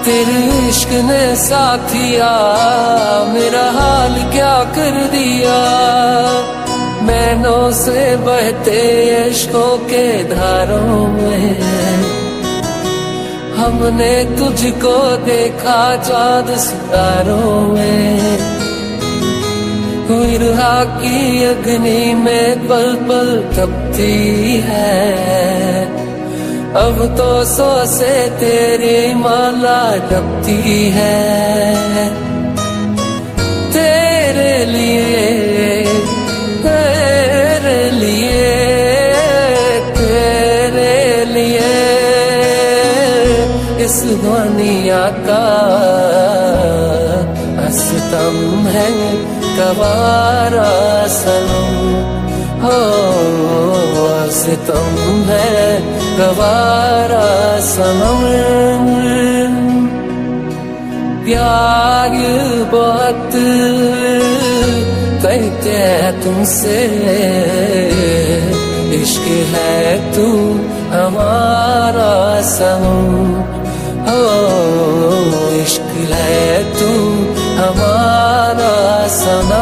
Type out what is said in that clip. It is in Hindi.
तेरे इश्क ने साथिया मेरा हाल क्या कर दिया। मैनों से बहते इश्कों के धारों में हमने तुझको देखा चाँद सितारों में। विरहा की अग्नि में पल पल तपती है, अब तो सौ से तेरी माला जपती है। तेरे लिए तेरे लिए तेरे लिए इस दुनिया का सितम है गवारा सनम, हो सितम है गवारा सनम। प्यार बहुत करते हैं तुमसे, इश्क है तू हमारा सनम, हो इश्क है तू हमारा सनम।